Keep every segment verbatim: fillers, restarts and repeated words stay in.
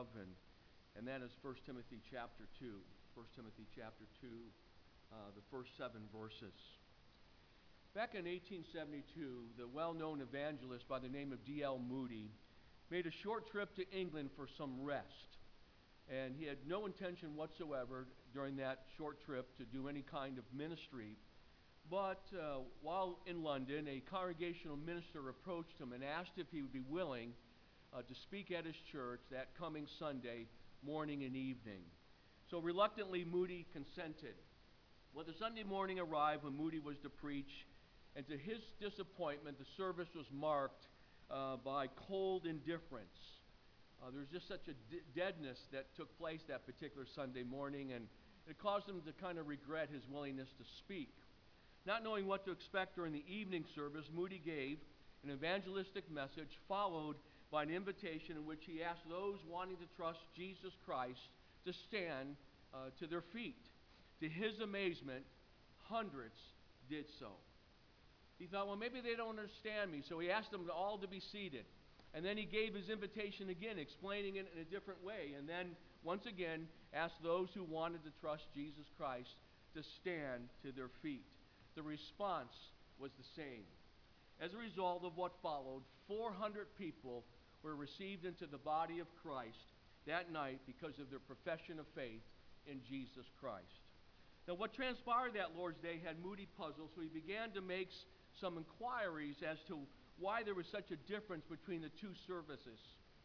of, and, and that is First Timothy chapter two. First Timothy chapter two, uh, the first seven verses. Back in eighteen seventy-two, the well-known evangelist by the name of D L Moody made a short trip to England for some rest. And he had no intention whatsoever during that short trip to do any kind of ministry. But uh, while in London, a congregational minister approached him and asked if he would be willing uh, to speak at his church that coming Sunday morning and evening. So reluctantly, Moody consented. Well, the Sunday morning arrived when Moody was to preach, and to his disappointment, the service was marked uh, by cold indifference. Uh, there was just such a d- deadness that took place that particular Sunday morning, and it caused him to kind of regret his willingness to speak. Not knowing what to expect during the evening service, Moody gave an evangelistic message followed by an invitation in which he asked those wanting to trust Jesus Christ to stand uh, to their feet. To his amazement, hundreds did so. He thought, well, maybe they don't understand me, so he asked them all to be seated. And then he gave his invitation again, explaining it in a different way, and then once again asked those who wanted to trust Jesus Christ to stand to their feet. The response was the same. As a result of what followed, four hundred people were received into the body of Christ that night because of their profession of faith in Jesus Christ. Now, what transpired that Lord's Day had Moody puzzled, so he began to make some inquiries as to why there was such a difference between the two services.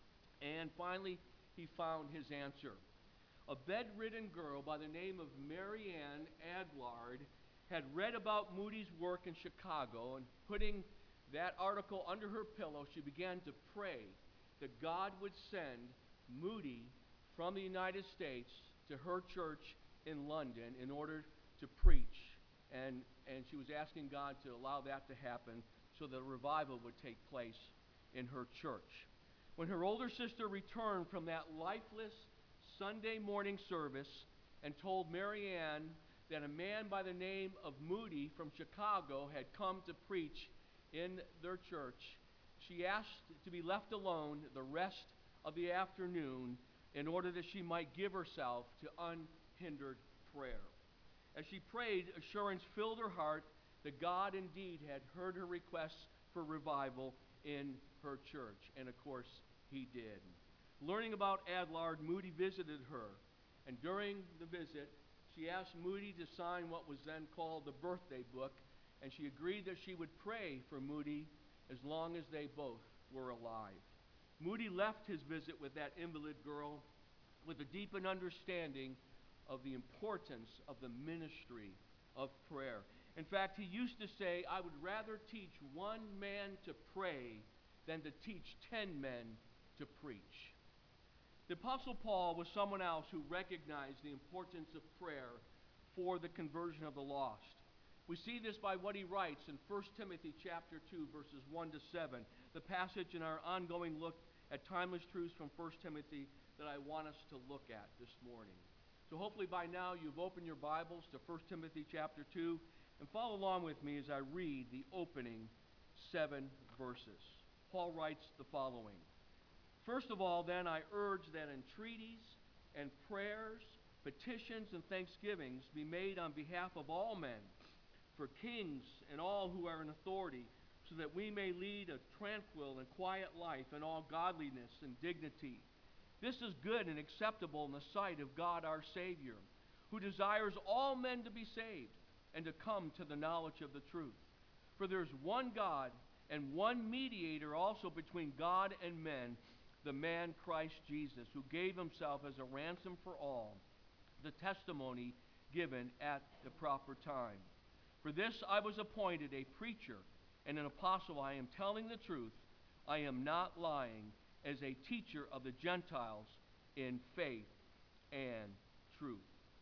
And finally, he found his answer. A bedridden girl by the name of Mary Ann Adlard had read about Moody's work in Chicago, and putting that article under her pillow, she began to pray that God would send Moody from the United States to her church in London in order to preach. And, and she was asking God to allow that to happen so that a revival would take place in her church. When her older sister returned from that lifeless Sunday morning service and told Mary Ann that a man by the name of Moody from Chicago had come to preach in their church, she asked to be left alone the rest of the afternoon in order that she might give herself to unhindered prayer. As she prayed, assurance filled her heart that God indeed had heard her requests for revival in her church. And of course, he did. Learning about Adlard, Moody visited her. And during the visit, she asked Moody to sign what was then called the birthday book. And she agreed that she would pray for Moody as long as they both were alive. Moody left his visit with that invalid girl with a deepened understanding of the importance of the ministry of prayer. In fact, he used to say, I would rather teach one man to pray than to teach ten men to preach. The Apostle Paul was someone else who recognized the importance of prayer for the conversion of the lost. We see this by what he writes in First Timothy chapter two, verses one to seven, the passage in our ongoing look at timeless truths from First Timothy that I want us to look at this morning. So hopefully by now you've opened your Bibles to First Timothy chapter two and follow along with me as I read the opening seven verses. Paul writes the following. First of all, then, I urge that entreaties and prayers, petitions and thanksgivings be made on behalf of all men, for kings and all who are in authority, so that we may lead a tranquil and quiet life in all godliness and dignity. This is good and acceptable in the sight of God our Savior, who desires all men to be saved and to come to the knowledge of the truth. For there is one God and one mediator also between God and men, the man Christ Jesus, who gave himself as a ransom for all, the testimony given at the proper time. For this I was appointed a preacher and an apostle. I am telling the truth. I am not lying, as a teacher of the Gentiles in faith and truth.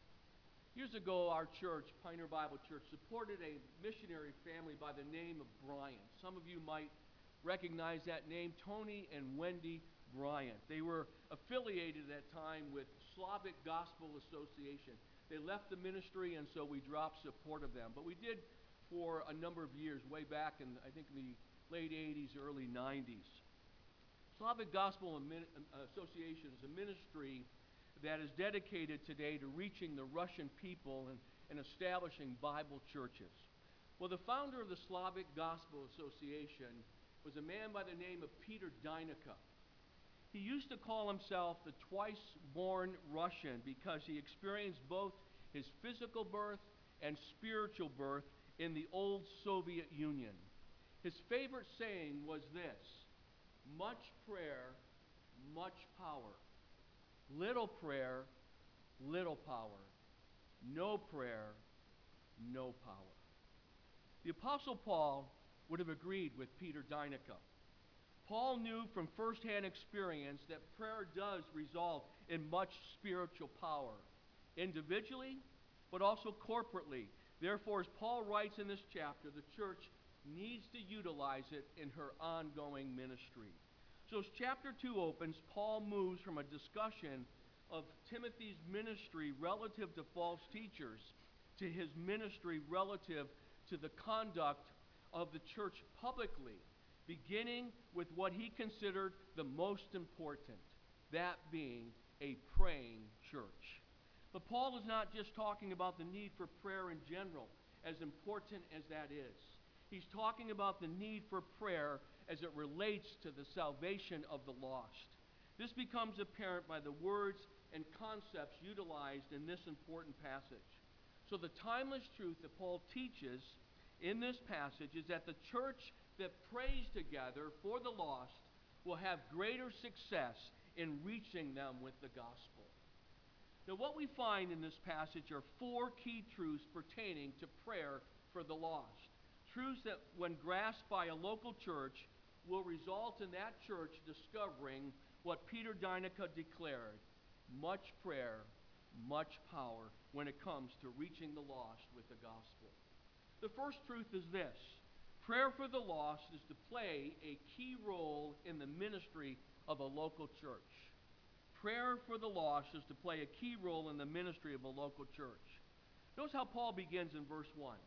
Years ago, our church, Pioneer Bible Church, supported a missionary family by the name of Bryant. Some of you might recognize that name, Tony and Wendy Bryant. They were affiliated at that time with Slavic Gospel Association. They left the ministry, and so we dropped support of them. But we did for a number of years, way back in, I think, in the late eighties, early nineties. Slavic Gospel Association is a ministry that is dedicated today to reaching the Russian people and, and establishing Bible churches. Well, the founder of the Slavic Gospel Association was a man by the name of Peter Deinica. He used to call himself the twice-born Russian because he experienced both his physical birth and spiritual birth in the old Soviet Union. His favorite saying was this: much prayer, much power. Little prayer, little power. No prayer, no power. The Apostle Paul would have agreed with Peter Deinica. Paul knew from firsthand experience that prayer does result in much spiritual power, individually, but also corporately. Therefore, as Paul writes in this chapter, the church needs to utilize it in her ongoing ministry. So as chapter two opens, Paul moves from a discussion of Timothy's ministry relative to false teachers to his ministry relative to the conduct of the church publicly, beginning with what he considered the most important, that being a praying church. But Paul is not just talking about the need for prayer in general, as important as that is. He's talking about the need for prayer as it relates to the salvation of the lost. This becomes apparent by the words and concepts utilized in this important passage. So the timeless truth that Paul teaches in this passage is that the church that prays together for the lost will have greater success in reaching them with the gospel. Now, what we find in this passage are four key truths pertaining to prayer for the lost. Truths that, when grasped by a local church, will result in that church discovering what Peter Deinica declared: much prayer, much power when it comes to reaching the lost with the gospel. The first truth is this: prayer for the lost is to play a key role in the ministry of a local church. Prayer for the lost is to play a key role in the ministry of a local church. Notice how Paul begins in verse one.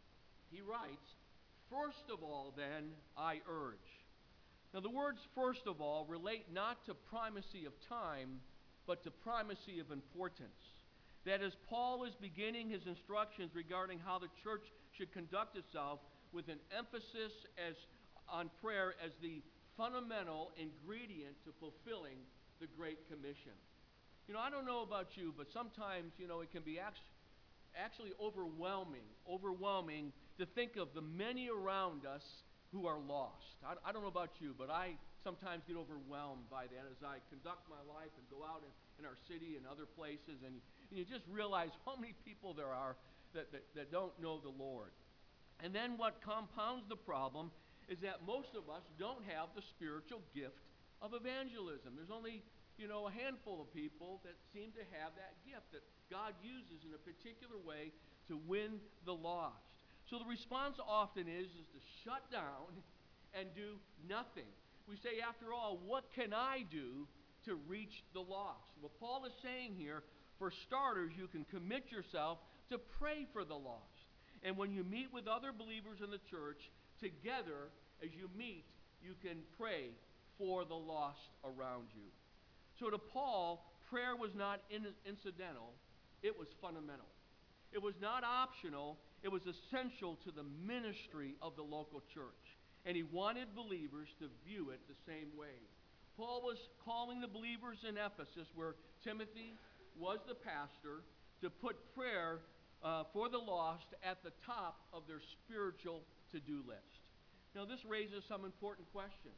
He writes, "First of all, then, I urge." Now, the words "first of all" relate not to primacy of time, but to primacy of importance. That is, Paul is beginning his instructions regarding how the church should conduct itself with an emphasis as, on prayer as the fundamental ingredient to fulfilling the Great Commission. You know, I don't know about you, but sometimes, you know, it can be actually, actually overwhelming, overwhelming to think of the many around us who are lost. I, I don't know about you, but I sometimes get overwhelmed by that as I conduct my life and go out in, in our city and other places, and you, and you just realize how many people there are that, that, that don't know the Lord. And then what compounds the problem is that most of us don't have the spiritual gift of evangelism. There's only, you know, a handful of people that seem to have that gift that God uses in a particular way to win the lost. So the response often is, is to shut down and do nothing. We say, after all, what can I do to reach the lost? Well, Paul is saying here, for starters, you can commit yourself to pray for the lost. And when you meet with other believers in the church, together, as you meet, you can pray for the lost around you. So to Paul, prayer was not in- incidental, it was fundamental. It was not optional, it was essential to the ministry of the local church. And he wanted believers to view it the same way. Paul was calling the believers in Ephesus, where Timothy was the pastor, to put prayer uh, for the lost at the top of their spiritual to-do list. Now, this raises some important questions.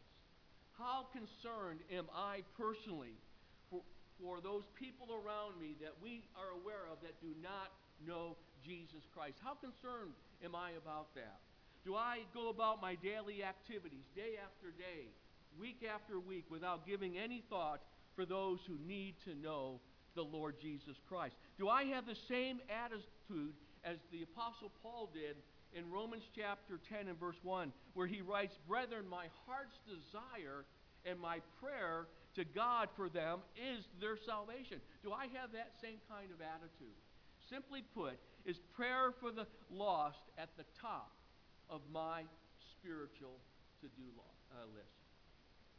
How concerned am I personally for, for those people around me that we are aware of that do not know Jesus Christ? How concerned am I about that? Do I go about my daily activities day after day, week after week, without giving any thought for those who need to know the Lord Jesus Christ? Do I have the same attitude as the Apostle Paul did in Romans chapter ten and verse one, where he writes, "Brethren, my heart's desire and my prayer to God for them is their salvation"? Do I have that same kind of attitude? Simply put, is prayer for the lost at the top of my spiritual to-do uh, list?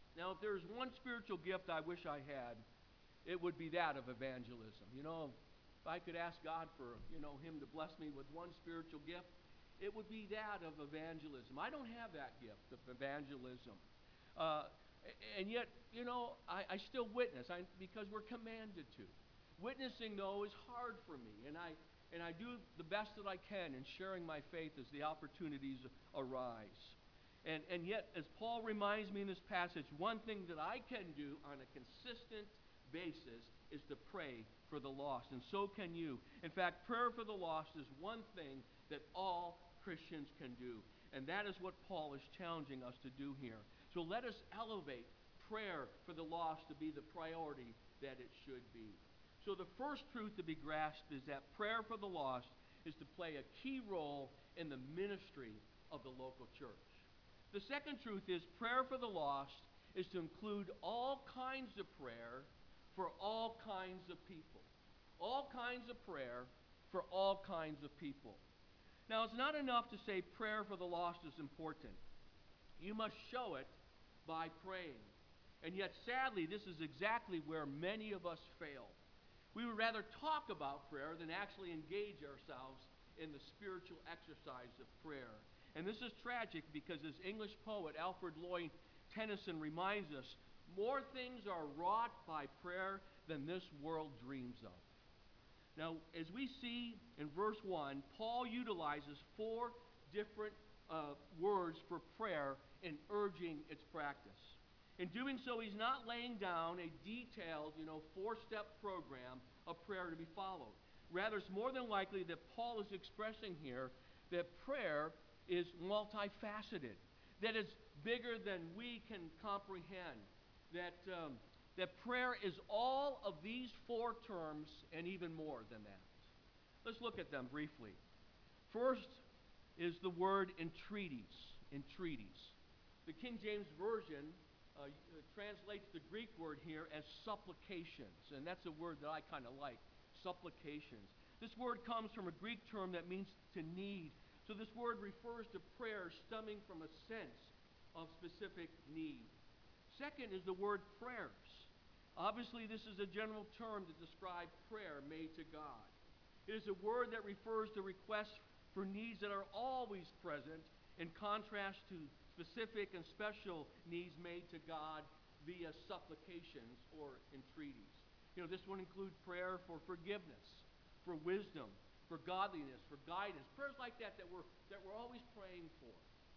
Now, if there's one spiritual gift I wish I had, it would be that of evangelism. You know, if I could ask God for, you know, Him to bless me with one spiritual gift, it would be that of evangelism. I don't have that gift of evangelism. Uh, and yet, you know, I, I still witness I, because we're commanded to. Witnessing, though, is hard for me, and I and I do the best that I can in sharing my faith as the opportunities arise. And, and yet, as Paul reminds me in this passage, one thing that I can do on a consistent basis is to pray for the lost, and so can you. In fact, prayer for the lost is one thing that all Christians can do, and that is what Paul is challenging us to do here. So let us elevate prayer for the lost to be the priority that it should be. So the first truth to be grasped is that prayer for the lost is to play a key role in the ministry of the local church. The second truth is prayer for the lost is to include all kinds of prayer for all kinds of people. All kinds of prayer for all kinds of people. Now, it's not enough to say prayer for the lost is important. You must show it by praying. And yet, sadly, this is exactly where many of us fail. We would rather talk about prayer than actually engage ourselves in the spiritual exercise of prayer. And this is tragic because, as English poet Alfred Lloyd Tennyson reminds us, more things are wrought by prayer than this world dreams of. Now, as we see in verse one, Paul utilizes four different uh, words for prayer in urging its practice. In doing so, he's not laying down a detailed, you know, four-step program of prayer to be followed. Rather, it's more than likely that Paul is expressing here that prayer is multifaceted, that it's bigger than we can comprehend, that, um, that prayer is all of these four terms and even more than that. Let's look at them briefly. First is the word entreaties, entreaties. The King James Version Uh, translates the Greek word here as supplications, and that's a word that I kind of like, supplications. This word comes from a Greek term that means to need. So this word refers to prayer stemming from a sense of specific need. Second is the word prayers. Obviously, this is a general term to describe prayer made to God. It is a word that refers to requests for needs that are always present, in contrast to specific and special needs made to God via supplications or entreaties. You know, this would include prayer for forgiveness, for wisdom, for godliness, for guidance, prayers like that that we're, that we're always praying for.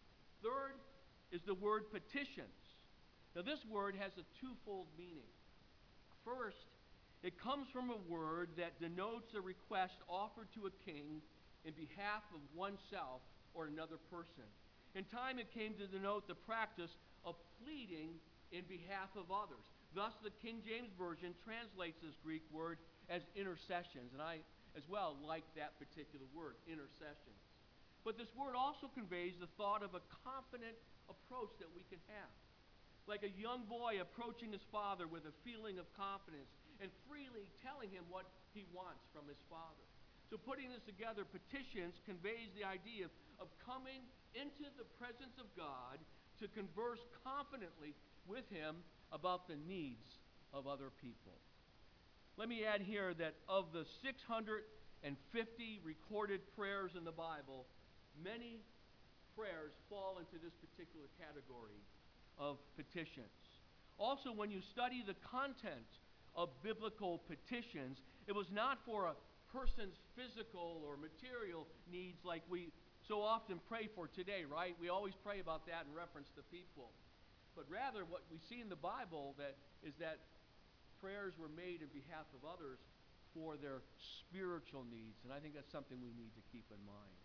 Third is the word petitions. Now, this word has a twofold meaning. First, it comes from a word that denotes a request offered to a king in behalf of oneself or another person. In time, it came to denote the practice of pleading in behalf of others. Thus, the King James Version translates this Greek word as intercessions, and I, as well, like that particular word, intercessions. But this word also conveys the thought of a confident approach that we can have. Like a young boy approaching his father with a feeling of confidence and freely telling him what he wants from his father. So putting this together, petitions conveys the idea of, of coming into the presence of God to converse confidently with Him about the needs of other people. Let me add here that of the six hundred fifty recorded prayers in the Bible, many prayers fall into this particular category of petitions. Also, when you study the content of biblical petitions, it was not for a person's physical or material needs like we so often pray for today, right? We always pray about that in reference to people. But rather, what we see in the Bible that is that prayers were made in behalf of others for their spiritual needs, and I think that's something we need to keep in mind.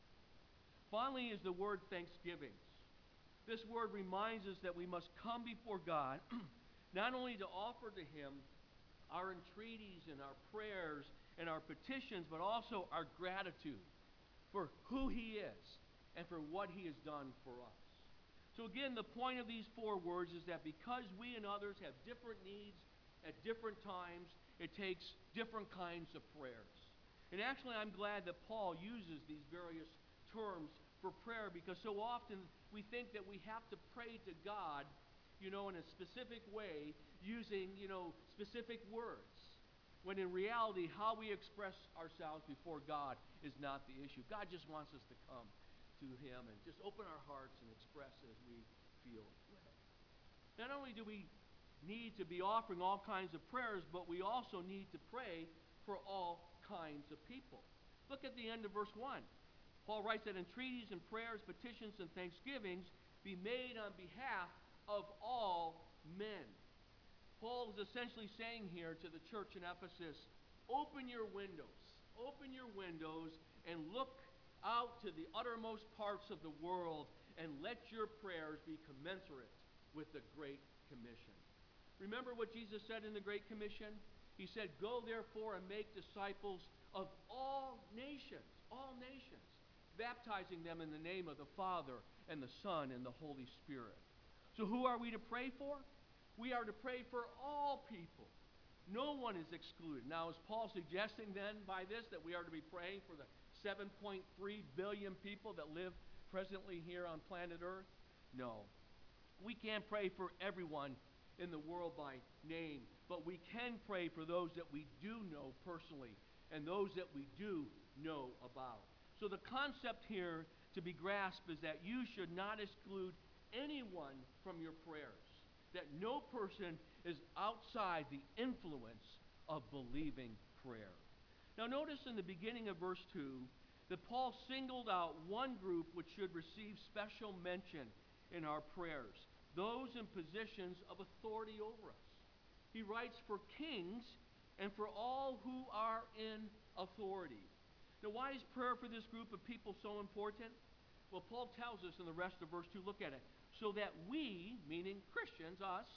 Finally is the word thanksgivings. This word reminds us that we must come before God not only to offer to Him our entreaties and our prayers and our petitions, but also our gratitude for who He is and for what He has done for us. So again, the point of these four words is that because we and others have different needs at different times, it takes different kinds of prayers. And actually, I'm glad that Paul uses these various terms for prayer, because so often we think that we have to pray to God you know, in a specific way, using, you know, specific words. When in reality, how we express ourselves before God is not the issue. God just wants us to come to Him and just open our hearts and express as we feel led. Not only do we need to be offering all kinds of prayers, but we also need to pray for all kinds of people. Look at the end of verse one. Paul writes that entreaties and prayers, petitions and thanksgivings be made on behalf of all men. Paul is essentially saying here to the church in Ephesus, open your windows, open your windows and look out to the uttermost parts of the world and let your prayers be commensurate with the Great Commission. Remember what Jesus said in the Great Commission? He said, go therefore and make disciples of all nations, all nations, baptizing them in the name of the Father and the Son and the Holy Spirit. So who are we to pray for? We are to pray for all people. No one is excluded. Now, is Paul suggesting then by this that we are to be praying for the seven point three billion people that live presently here on planet Earth? No. We can't pray for everyone in the world by name, but we can pray for those that we do know personally and those that we do know about. So the concept here to be grasped is that you should not exclude anyone from your prayers, that no person is outside the influence of believing prayer. Now notice in the beginning of verse two that Paul singled out one group which should receive special mention in our prayers, those in positions of authority over us. He writes for kings and for all who are in authority. Now why is prayer for this group of people so important? Well, Paul tells us in the rest of verse two, look at it, so that we, meaning Christians, us,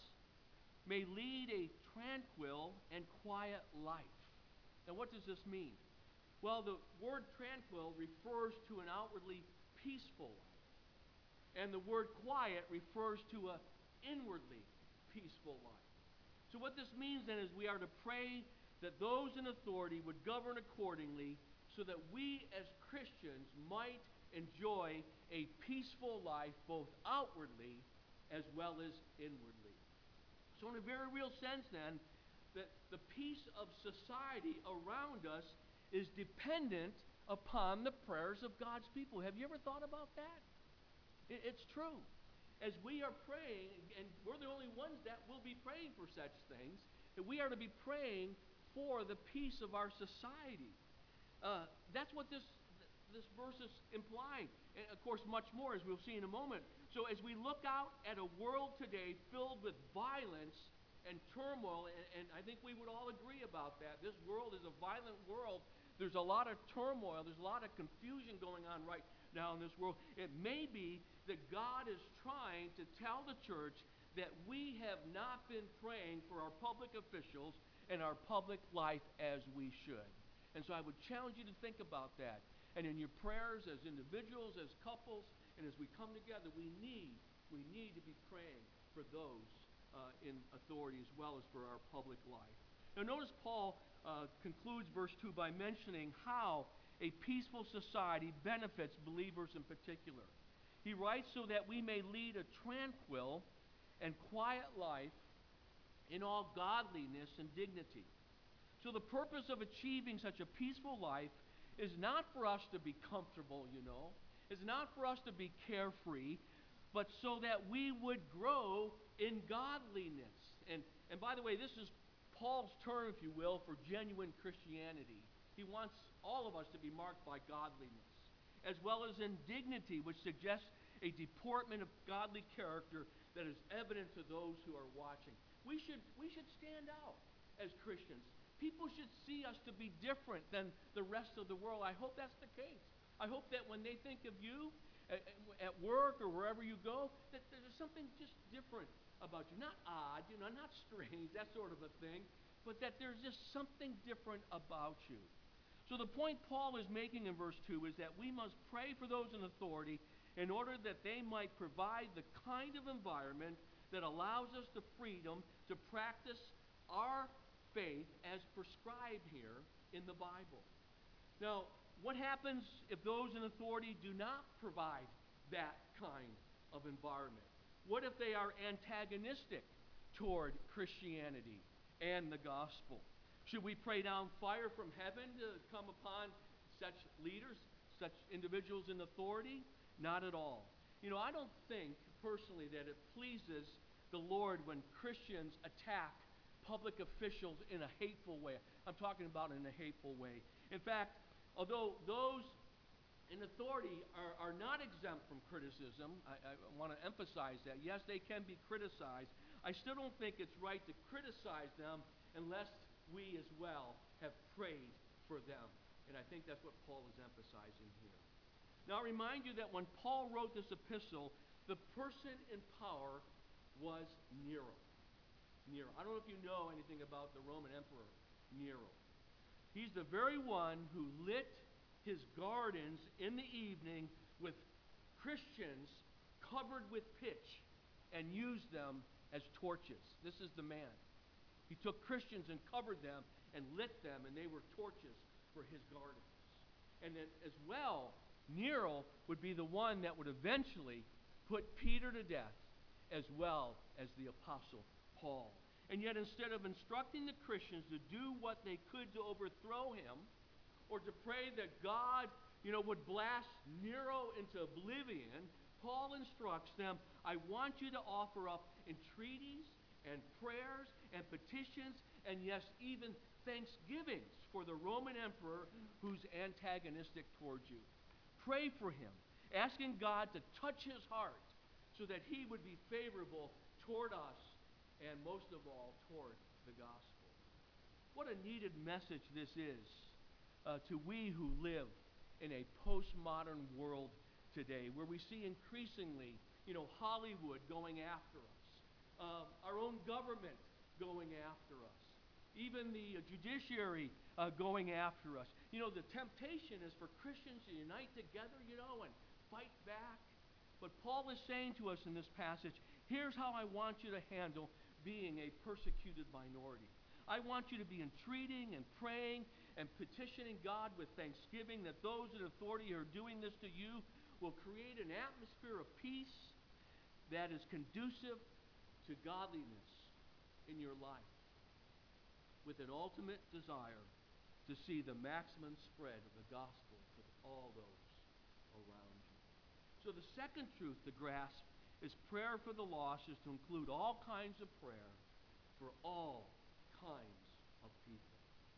may lead a tranquil and quiet life. Now what does this mean? Well, the word tranquil refers to an outwardly peaceful life. And the word quiet refers to an inwardly peaceful life. So what this means then is we are to pray that those in authority would govern accordingly so that we as Christians might enjoy a peaceful life both outwardly as well as inwardly. So in a very real sense then, that the peace of society around us is dependent upon the prayers of God's people. Have you ever thought about that? It, it's true. As we are praying, and we're the only ones that will be praying for such things, that we are to be praying for the peace of our society. Uh, that's what this this verse is implying. And of course, much more, as we'll see in a moment. So as we look out at a world today filled with violence and turmoil, and, and I think we would all agree about that. This world is a violent world. There's a lot of turmoil. There's a lot of confusion going on right now in this world. It may be that God is trying to tell the church that we have not been praying for our public officials and our public life as we should. And so I would challenge you to think about that. And in your prayers as individuals, as couples, and as we come together, we need, we need to be praying for those uh, in authority as well as for our public life. Now notice Paul uh, concludes verse two by mentioning how a peaceful society benefits believers in particular. He writes, so that we may lead a tranquil and quiet life in all godliness and dignity. So the purpose of achieving such a peaceful life is not for us to be comfortable, you know. It's not for us to be carefree, but so that we would grow in godliness. And, and by the way, this is Paul's term, if you will, for genuine Christianity. He wants all of us to be marked by godliness, as well as in dignity, which suggests a deportment of godly character that is evident to those who are watching. We should, we should stand out as Christians. People should see us to be different than the rest of the world. I hope that's the case. I hope that when they think of you at, at work or wherever you go, that there's something just different about you. Not odd, you know, not strange, that sort of a thing, but that there's just something different about you. So the point Paul is making in verse two is that we must pray for those in authority in order that they might provide the kind of environment that allows us the freedom to practice our faith as prescribed here in the Bible. Now, what happens if those in authority do not provide that kind of environment? What if they are antagonistic toward Christianity and the gospel? Should we pray down fire from heaven to come upon such leaders, such individuals in authority? Not at all. You know, I don't think personally that it pleases the Lord when Christians attack public officials in a hateful way. I'm talking about in a hateful way. In fact, although those in authority are, are not exempt from criticism, I, I want to emphasize that. Yes, they can be criticized. I still don't think it's right to criticize them unless we as well have prayed for them. And I think that's what Paul is emphasizing here. Now, I remind you that when Paul wrote this epistle, the person in power was Nero. Nero. I don't know if you know anything about the Roman Emperor, Nero. He's the very one who lit his gardens in the evening with Christians covered with pitch and used them as torches. This is the man. He took Christians and covered them and lit them, and they were torches for his gardens. And then as well, Nero would be the one that would eventually put Peter to death, as well as the Apostle Paul. And yet, instead of instructing the Christians to do what they could to overthrow him, or to pray that God, you know, would blast Nero into oblivion, Paul instructs them, I want you to offer up entreaties and prayers and petitions, and yes, even thanksgivings for the Roman emperor who's antagonistic towards you. Pray for him, asking God to touch his heart so that he would be favorable toward us, and most of all, toward the gospel. What a needed message this is uh, to we who live in a postmodern world today, where we see increasingly, you know, Hollywood going after us, uh, our own government going after us, even the uh, judiciary uh, going after us. You know, the temptation is for Christians to unite together, you know, and fight back. But Paul is saying to us in this passage, here's how I want you to handle being a persecuted minority. I want you to be entreating and praying and petitioning God with thanksgiving that those in authority who are doing this to you will create an atmosphere of peace that is conducive to godliness in your life, with an ultimate desire to see the maximum spread of the gospel to all those around you. So the second truth to grasp is prayer for the lost is to include all kinds of prayer for all kinds of people.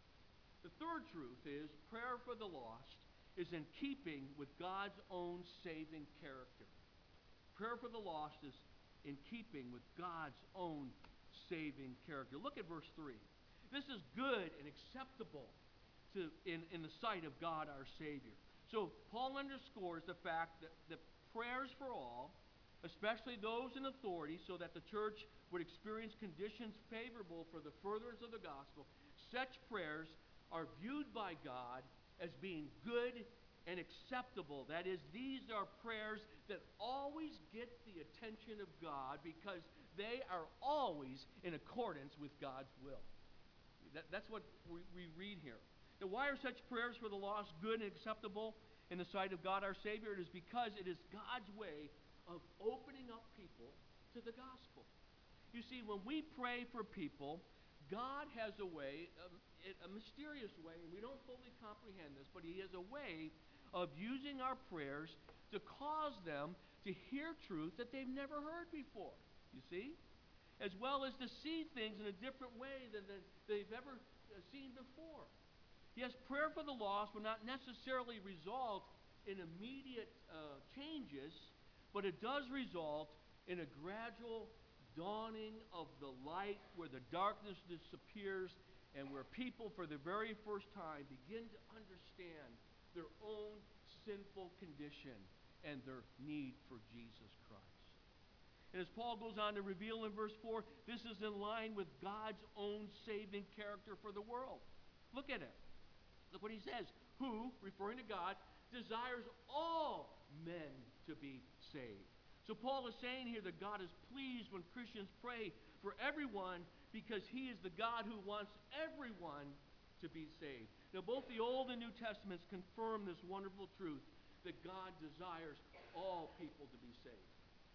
The third truth is prayer for the lost is in keeping with God's own saving character. Prayer for the lost is in keeping with God's own saving character. Look at verse three. This is good and acceptable to, in, in the sight of God our Savior. So Paul underscores the fact that the prayers for all, especially those in authority, so that the church would experience conditions favorable for the furtherance of the gospel, such prayers are viewed by God as being good and acceptable. That is, these are prayers that always get the attention of God because they are always in accordance with God's will. That, that's what we, we read here. Now, why are such prayers for the lost good and acceptable in the sight of God our Savior? It is because it is God's way of opening up people to the gospel. You see, when we pray for people, God has a way, um, a mysterious way, and we don't fully comprehend this, but He has a way of using our prayers to cause them to hear truth that they've never heard before, you see? As well as to see things in a different way than they've ever seen before. Yes, prayer for the lost will not necessarily result in immediate uh, changes, but it does result in a gradual dawning of the light where the darkness disappears and where people for the very first time begin to understand their own sinful condition and their need for Jesus Christ. And as Paul goes on to reveal in verse four, this is in line with God's own saving character for the world. Look at it. Look what he says. Who, referring to God, desires all men to be saved. So Paul is saying here that God is pleased when Christians pray for everyone because He is the God who wants everyone to be saved. Now both the Old and New Testaments confirm this wonderful truth that God desires all people to be saved.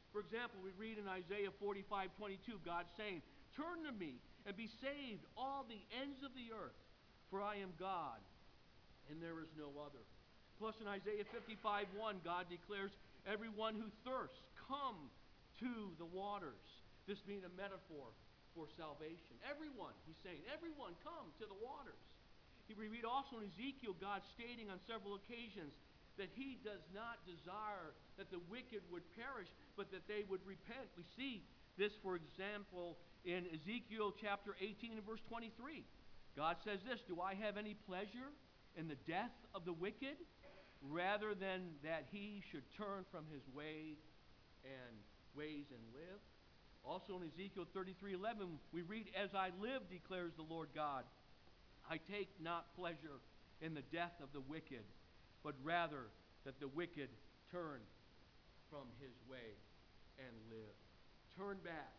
For example, we read in Isaiah forty-five twenty-two, God saying, "Turn to me and be saved, all the ends of the earth, for I am God, and there is no other." Plus in Isaiah fifty-five one, God declares, "Everyone who thirsts, come to the waters." This being a metaphor for salvation. Everyone, he's saying, everyone come to the waters. We read also in Ezekiel, God stating on several occasions that he does not desire that the wicked would perish, but that they would repent. We see this, for example, in Ezekiel chapter eighteen and verse twenty-three. God says this, "Do I have any pleasure in the death of the wicked, rather than that he should turn from his way and ways and live?" Also in Ezekiel thirty-three eleven, we read, "As I live, declares the Lord God, I take not pleasure in the death of the wicked, but rather that the wicked turn from his way and live." Turn back.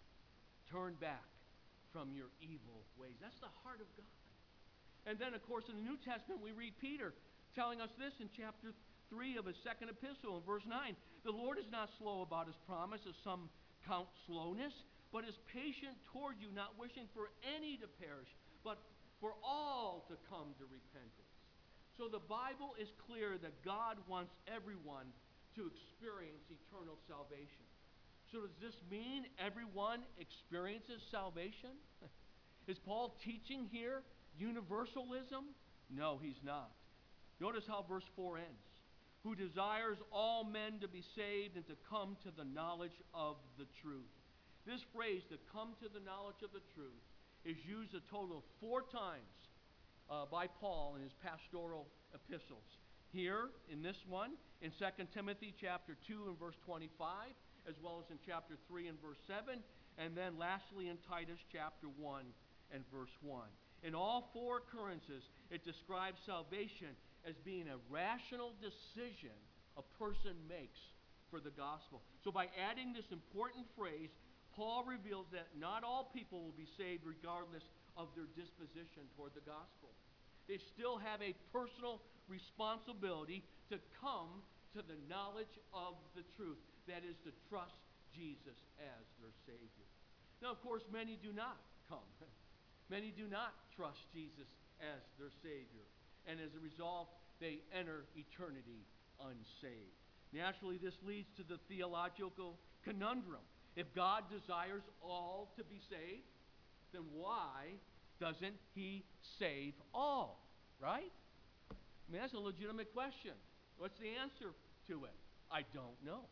Turn back from your evil ways. That's the heart of God. And then, of course, in the New Testament, we read Peter telling us this in chapter three of his second epistle in verse nine. "The Lord is not slow about his promise, as some count slowness, but is patient toward you, not wishing for any to perish, but for all to come to repentance." So the Bible is clear that God wants everyone to experience eternal salvation. So does this mean everyone experiences salvation? Is Paul teaching here universalism? No, he's not. Notice how verse four ends. "Who desires all men to be saved and to come to the knowledge of the truth." This phrase, "to come to the knowledge of the truth," is used a total of four times uh, by Paul in his pastoral epistles. Here, in this one, in Second Timothy chapter two and verse twenty-five, as well as in chapter three and verse seven, and then lastly in Titus chapter one and verse one. In all four occurrences, it describes salvation as being a rational decision a person makes for the gospel. So by adding this important phrase, Paul reveals that not all people will be saved regardless of their disposition toward the gospel. They still have a personal responsibility to come to the knowledge of the truth. That is, to trust Jesus as their Savior. Now, of course, many do not come. Many do not trust Jesus as their Savior. And as a result, they enter eternity unsaved. Naturally, this leads to the theological conundrum. If God desires all to be saved, then why doesn't he save all? Right? I mean, that's a legitimate question. What's the answer to it? I don't know.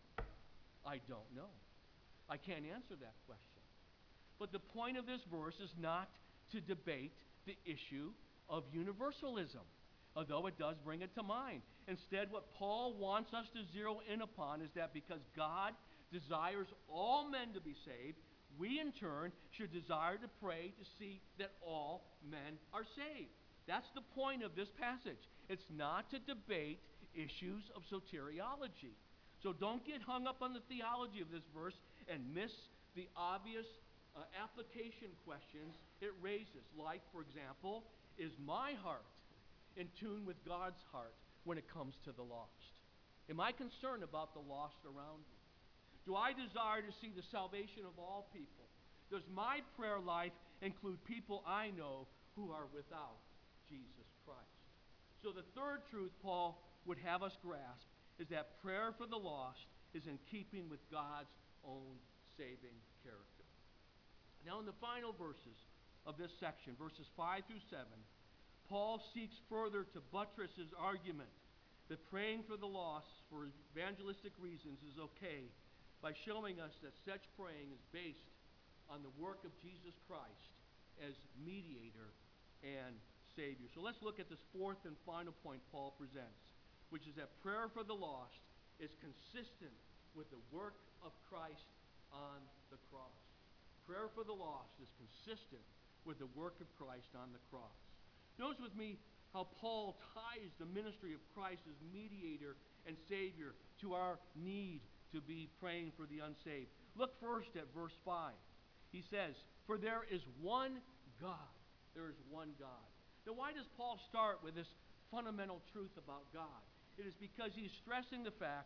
I don't know. I can't answer that question. But the point of this verse is not to debate the issue of universalism, although it does bring it to mind. Instead, what Paul wants us to zero in upon is that because God desires all men to be saved, we in turn should desire to pray to see that all men are saved. That's the point of this passage. It's not to debate issues of soteriology. So don't get hung up on the theology of this verse and miss the obvious uh, application questions it raises. Like, for example, is my heart in tune with God's heart when it comes to the lost? Am I concerned about the lost around me? Do I desire to see the salvation of all people? Does my prayer life include people I know who are without Jesus Christ? So the third truth Paul would have us grasp is that prayer for the lost is in keeping with God's own saving character. Now in the final verses of this section, verses five through seven, Paul seeks further to buttress his argument that praying for the lost for evangelistic reasons is okay by showing us that such praying is based on the work of Jesus Christ as mediator and Savior. So let's look at this fourth and final point Paul presents, which is that prayer for the lost is consistent with the work of Christ on the cross. Prayer for the lost is consistent with the work of Christ on the cross. Notice with me how Paul ties the ministry of Christ as mediator and Savior to our need to be praying for the unsaved. Look first at verse five. He says, "For there is one God." There is one God. Now, why does Paul start with this fundamental truth about God? It is because he's stressing the fact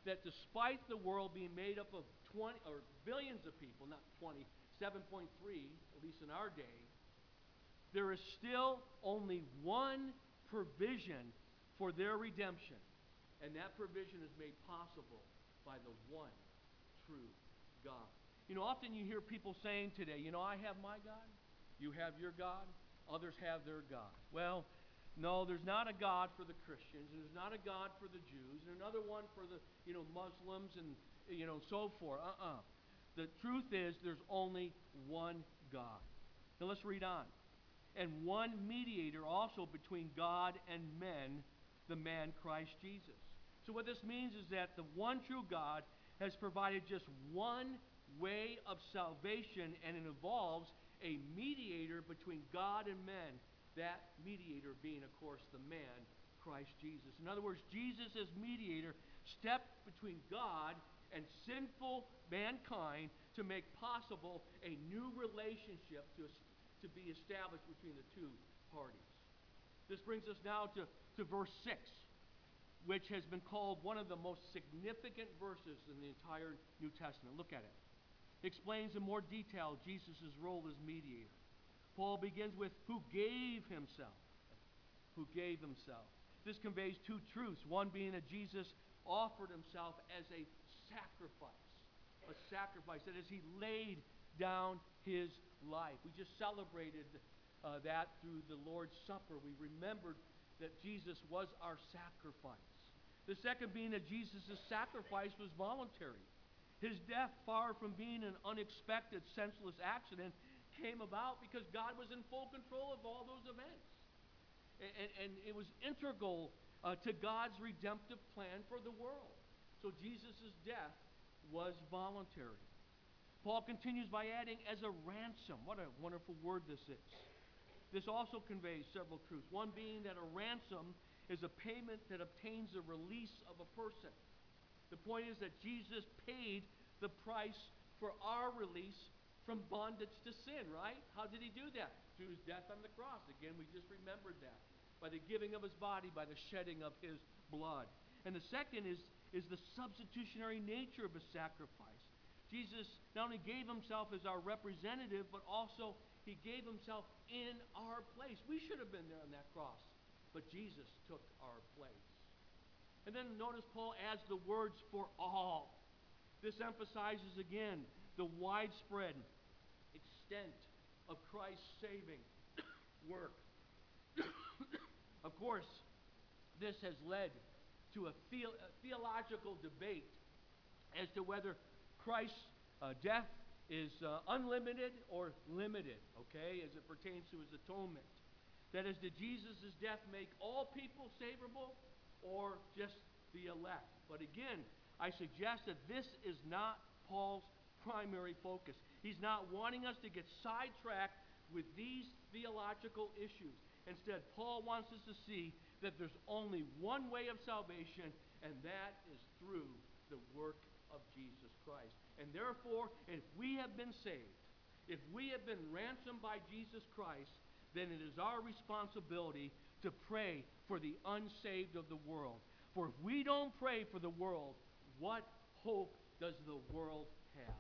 that despite the world being made up of twenty or billions of people, not twenty, seven point three, at least in our day, there is still only one provision for their redemption. And that provision is made possible by the one true God. You know, often you hear people saying today, you know, I have my God, you have your God, others have their God. Well, no, there's not a God for the Christians, and there's not a God for the Jews, and another one for the, you know, Muslims and, you know, so forth. Uh-uh. The truth is there's only one God. Now let's read on. And one mediator also between God and men, the man Christ Jesus. So what this means is that the one true God has provided just one way of salvation, and it involves a mediator between God and men. That mediator being, of course, the man, Christ Jesus. In other words, Jesus as mediator stepped between God and sinful mankind to make possible a new relationship to, to be established between the two parties. This brings us now to, to verse six, which has been called one of the most significant verses in the entire New Testament. Look at it. It explains in more detail Jesus' role as mediator. Paul begins with, who gave himself. Who gave himself. This conveys two truths. One being that Jesus offered himself as a sacrifice. A sacrifice. That is, he laid down his life. We just celebrated uh, that through the Lord's Supper. We remembered that Jesus was our sacrifice. The second being that Jesus' sacrifice was voluntary. His death, far from being an unexpected, senseless accident, came about because God was in full control of all those events. And, and, and it was integral uh, to God's redemptive plan for the world. So Jesus' death was voluntary. Paul continues by adding, as a ransom. What a wonderful word this is. This also conveys several truths. One being that a ransom is a payment that obtains the release of a person. The point is that Jesus paid the price for our release from bondage to sin, right? How did he do that? Through his death on the cross. Again, we just remembered that. By the giving of his body, by the shedding of his blood. And the second is, is the substitutionary nature of his sacrifice. Jesus not only gave himself as our representative, but also he gave himself in our place. We should have been there on that cross, but Jesus took our place. And then notice Paul adds the words for all. This emphasizes again the widespread extent of Christ's saving work. Of course, this has led to a, the- a theological debate as to whether Christ's uh, death is uh, unlimited or limited, okay, as it pertains to his atonement. That is, did Jesus' death make all people savable or just the elect? But again, I suggest that this is not Paul's primary focus. He's not wanting us to get sidetracked with these theological issues. Instead, Paul wants us to see that there's only one way of salvation, and that is through the work of Jesus Christ. And therefore, if we have been saved, if we have been ransomed by Jesus Christ, then it is our responsibility to pray for the unsaved of the world. For if we don't pray for the world, what hope does the world have?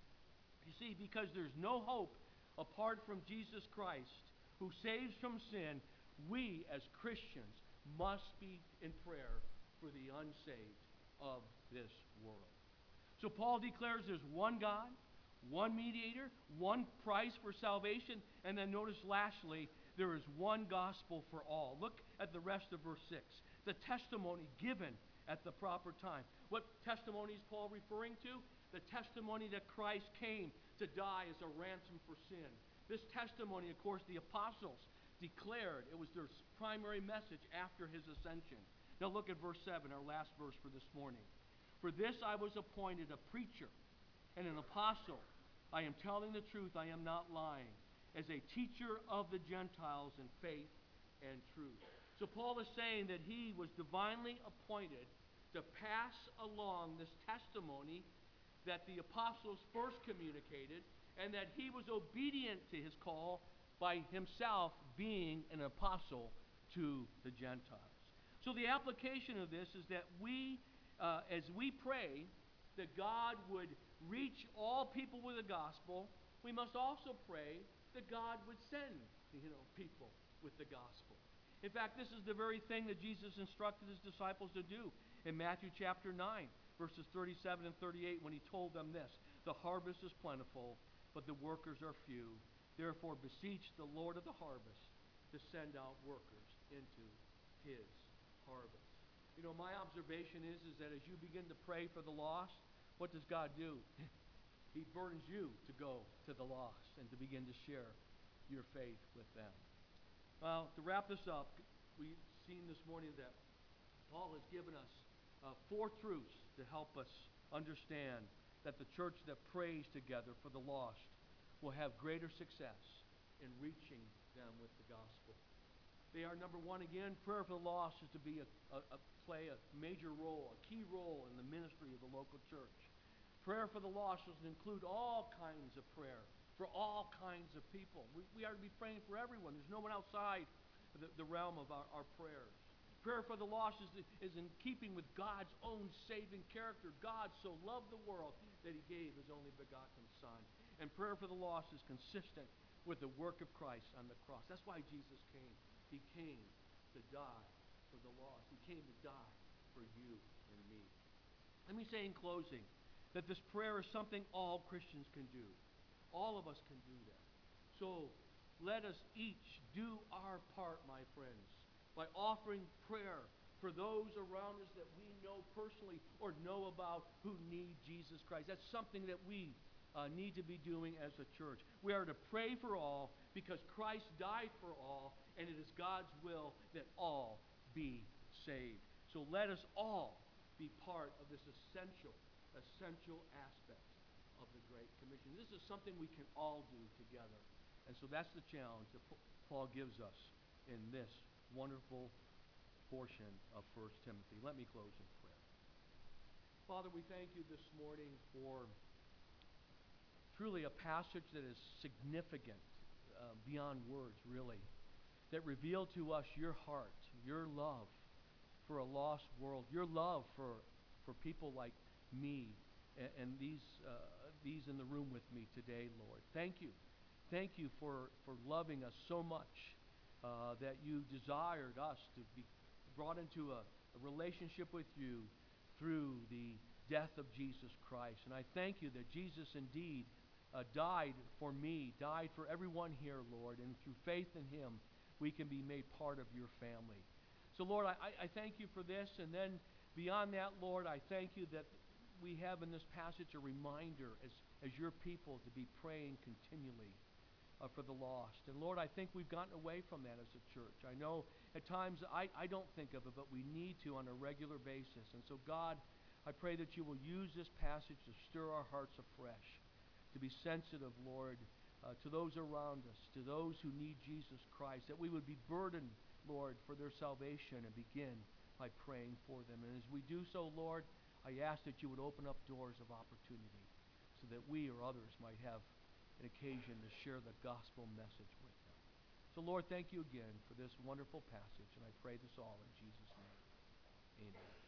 You see, because there's no hope apart from Jesus Christ, who saves from sin, we as Christians must be in prayer for the unsaved of this world. So Paul declares there's one God, one mediator, one price for salvation, and then notice lastly, there is one gospel for all. Look at the rest of verse six. The testimony given at the proper time. What testimony is Paul referring to? The testimony that Christ came to die as a ransom for sin. This testimony, of course, the apostles declared. It was their primary message after his ascension. Now look at verse seven, our last verse for this morning. For this I was appointed a preacher and an apostle. I am telling the truth, I am not lying. As a teacher of the Gentiles in faith and truth. So Paul is saying that he was divinely appointed to pass along this testimony that the apostles first communicated, and that he was obedient to his call by himself being an apostle to the Gentiles. So the application of this is that we uh, as we pray that God would reach all people with the gospel, we must also pray that God would send, you know, people with the gospel. In fact, this is the very thing that Jesus instructed his disciples to do in Matthew chapter nine, verses thirty-seven and thirty-eight, when he told them this: "The harvest is plentiful, but the workers are few. Therefore beseech the Lord of the harvest to send out workers into his harvest." You know, my observation is, is that as you begin to pray for the lost, what does God do? He burdens you to go to the lost and to begin to share your faith with them. Well, to wrap this up, we've seen this morning that Paul has given us uh, four truths to help us understand that the church that prays together for the lost will have greater success in reaching them with the gospel. They are, number one, again, prayer for the lost is to be a, a, a play a major role, a key role in the ministry of the local church. Prayer for the lost is to include all kinds of prayer for all kinds of people. We, we are to be praying for everyone. There's no one outside the, the realm of our, our prayers. Prayer for the lost is, is in keeping with God's own saving character. God so loved the world that he gave his only begotten Son. And prayer for the lost is consistent with the work of Christ on the cross. That's why Jesus came. He came to die for the lost. He came to die for you and me. Let me say in closing that this prayer is something all Christians can do. All of us can do that. So let us each do our part, my friends, by offering prayer for those around us that we know personally or know about who need Jesus Christ. That's something that we uh, need to be doing as a church. We are to pray for all because Christ died for all, and it is God's will that all be saved. So let us all be part of this essential, essential aspect of the Great Commission. This is something we can all do together. And so that's the challenge that Paul gives us in this wonderful portion of First Timothy. Let me close in prayer. Father, we thank you this morning for truly a passage that is significant uh, beyond words, really, that reveal to us your heart, your love for a lost world, your love for, for people like me and, and these, uh, these in the room with me today, Lord. Thank you. Thank you for, for loving us so much uh, that you desired us to be brought into a, a relationship with you through the death of Jesus Christ. And I thank you that Jesus indeed uh, died for me, died for everyone here, Lord, and through faith in him, we can be made part of your family. So, Lord, I, I thank you for this, and then beyond that, Lord, I thank you that we have in this passage a reminder as, as your people to be praying continually uh, for the lost. And Lord, I think we've gotten away from that as a church. I know at times I, I don't think of it, but we need to on a regular basis. And so, God, I pray that you will use this passage to stir our hearts afresh, to be sensitive, Lord, uh, to those around us, to those who need Jesus Christ, that we would be burdened, Lord, for their salvation and begin by praying for them. And as we do so, Lord, I ask that you would open up doors of opportunity so that we or others might have an occasion to share the gospel message with them. So, Lord, thank you again for this wonderful passage, and I pray this all in Jesus' name. Amen.